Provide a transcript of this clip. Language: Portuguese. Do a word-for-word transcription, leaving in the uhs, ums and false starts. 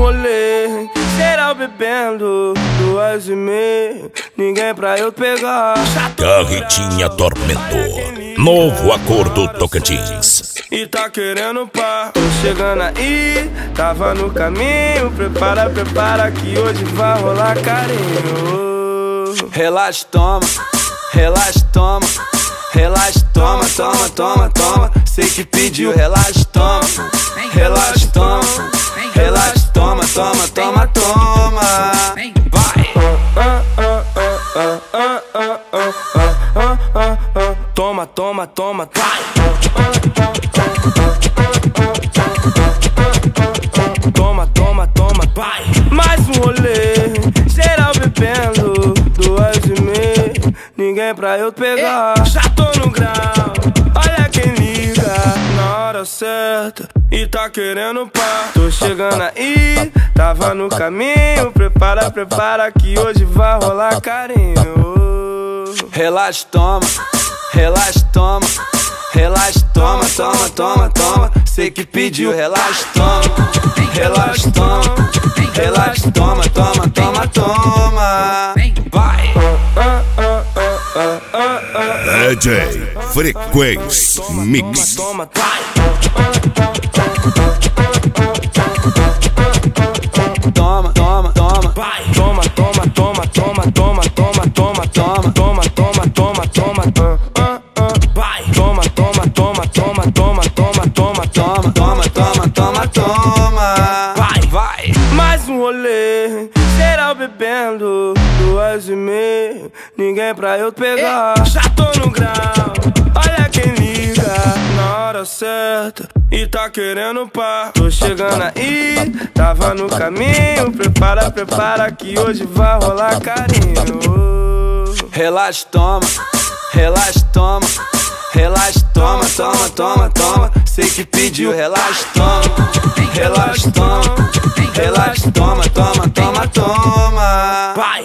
rolê, geral bebendo, duas e meia, ninguém pra eu pegar. Carretinha Tormento, novo acordo Tocantins. E tá querendo pá, tô chegando aí, tava no caminho. Prepara, prepara que hoje vai rolar carinho. Relaxa, toma, relaxa, toma, relaxa, toma, toma, toma, toma. Sei que pediu, relaxa, toma, relaxa, toma, relaxa, toma, toma, toma, toma. Vai! Toma, toma, toma, vai! Toma, toma, toma, vai! Mais um rolê, geral bebendo, duas e meia, ninguém pra eu pegar. Já tô no grau, olha quem liga na hora certa e tá querendo pá. Tô chegando aí, tava no caminho. Prepara, prepara que hoje vai rolar carinho. Relaxa, toma, relaxa, toma, relaxa, toma, toma, toma, toma. Sei que pediu, relaxa, toma, relaxa, toma, relaxa, toma, toma, toma, toma. Vai! D J Frequência Mix. Toma, vai! Toma, toma, toma, Vai! Toma, toma, toma, toma, toma, toma, toma, toma, toma, toma, toma, toma, toma, vai! Toma, toma, toma, toma, toma, toma, toma, toma, toma, toma, toma, toma. vai, vai! Mais um rolê, geral bebendo, duas e meia, ninguém pra eu pegar. Já tô no grau, olha quem liga na hora certa e tá querendo pá. Tô chegando aí, tava no caminho. Prepara, prepara que hoje vai rolar carinho. Relaxa, toma, relaxa, toma, relaxa, toma, toma, toma, toma. Sei que pediu, relaxa, toma, relaxa, toma, relaxa, toma, toma, toma.